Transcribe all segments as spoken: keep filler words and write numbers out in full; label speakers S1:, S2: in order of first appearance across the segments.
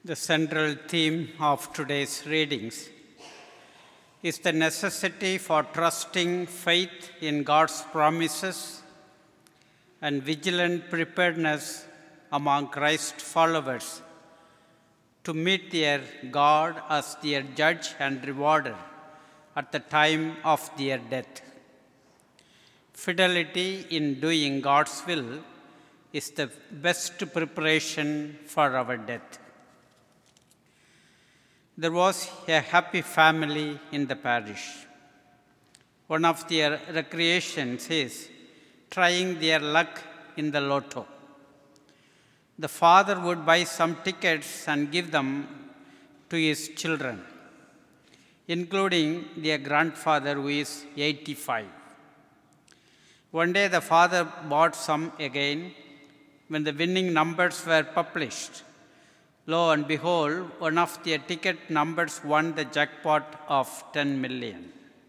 S1: The central theme of today's readings is the necessity for trusting faith in God's promises and vigilant preparedness among Christ followers to meet their God as their judge and rewarder at the time of their death. Fidelity in doing God's will is the best preparation for our death. There was a happy family in the parish. One of their recreations is trying their luck in the lotto. The father would buy some tickets and give them to his children, including their grandfather who is eighty-five. One day the father bought some again. When the winning numbers were published, lo and behold, one of their ticket numbers won the jackpot of ten million.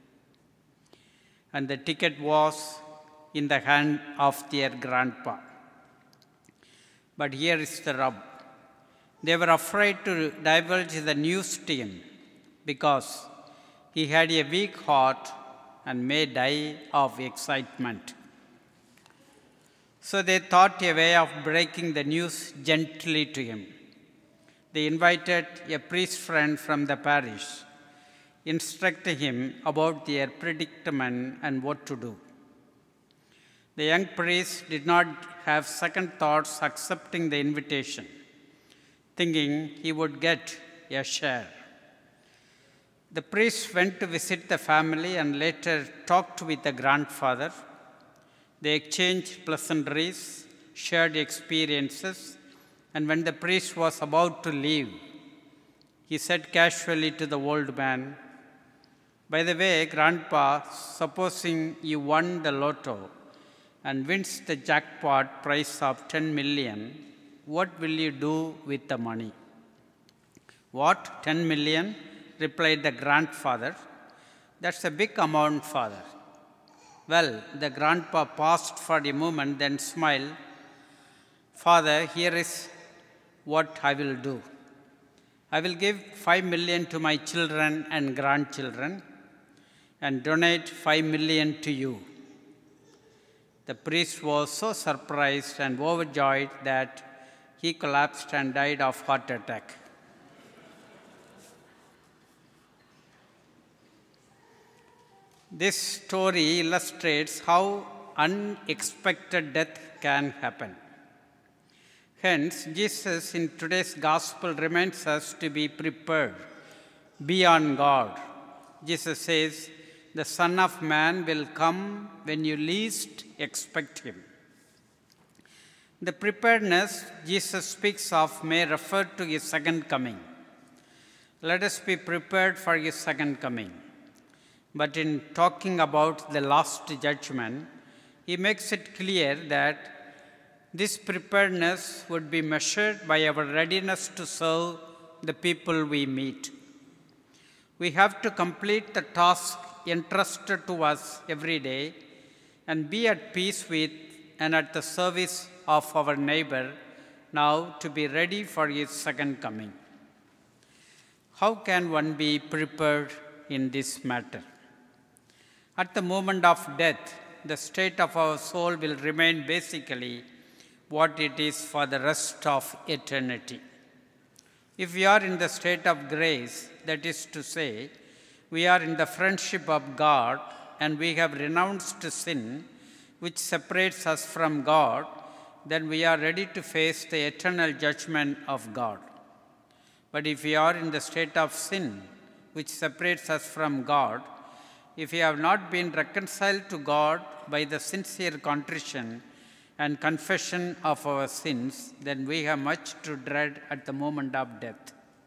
S1: And the ticket was in the hand of their grandpa. But here is the rub. They were afraid to divulge the news to him because he had a weak heart and may die of excitement. So they thought a way of breaking the news gently to him. They invited a priest friend from the parish, instructing him about their predicament and what to do. The young priest did not have second thoughts accepting the invitation, thinking he would get a share. The priest went to visit the family and later talked with the grandfather. They exchanged pleasantries, shared experiences, and when the priest was about to leave, he said casually to the old man, "By the way, Grandpa, supposing you won the lotto and wins the jackpot prize of ten million, what will you do with the money?" "What, ten million?" replied the grandfather. "That's a big amount, father." Well, the grandpa paused for a moment, then smiled. "Father, here is what I will do. I will give five million to my children and grandchildren and donate five million to you." The priest was so surprised and overjoyed that he collapsed and died of heart attack. This story illustrates how unexpected death can happen. Hence, Jesus in today's gospel reminds us to be prepared beyond God. Jesus says, "The Son of Man will come when you least expect him." The preparedness Jesus speaks of may refer to his second coming. Let us be prepared for his second coming. But in talking about the last judgment, he makes it clear that this preparedness would be measured by our readiness to serve the people we meet. We have to complete the task entrusted to us every day and be at peace with and at the service of our neighbor now to be ready for his second coming. How can one be prepared in this matter? At the moment of death, the state of our soul will remain basically what it is for the rest of eternity. If we are in the state of grace, that is to say, we are in the friendship of God and we have renounced sin which separates us from God, then we are ready to face the eternal judgment of God. But if we are in the state of sin which separates us from God, if we have not been reconciled to God by the sincere contrition and confession of our sins, then we have much to dread at the moment of death.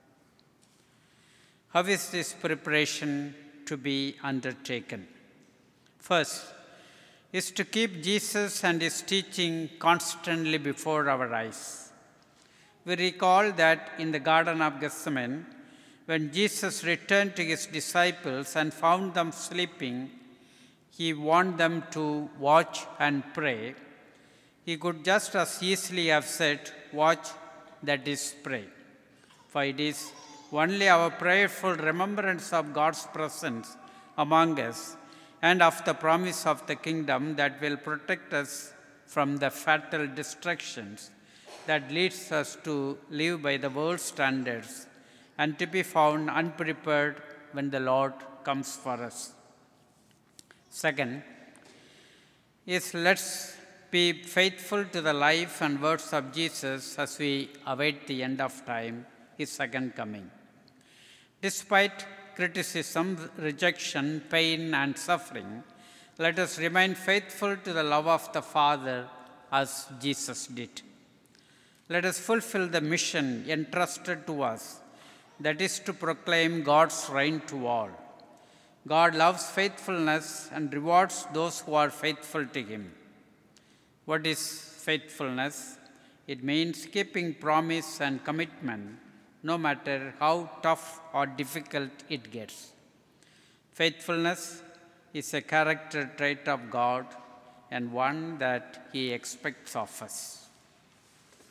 S1: How is this preparation to be undertaken? First, is to keep Jesus and his teaching constantly before our eyes. We recall that in the Garden of Gethsemane, when Jesus returned to his disciples and found them sleeping, he warned them to watch and pray. He could just as easily have said, "Watch, that is, pray." For it is only our prayerful remembrance of God's presence among us and of the promise of the kingdom that will protect us from the fatal distractions that leads us to live by the world's standards and to be found unprepared when the Lord comes for us. Second, is let's be faithful to the life and words of Jesus as we await the end of time, his second coming. Despite criticism, rejection, pain, and suffering, let us remain faithful to the love of the Father as Jesus did. Let us fulfill the mission entrusted to us, that is to proclaim God's reign to all. God loves faithfulness and rewards those who are faithful to him. What is faithfulness? It means keeping promise and commitment, no matter how tough or difficult it gets. Faithfulness is a character trait of God and one that he expects of us.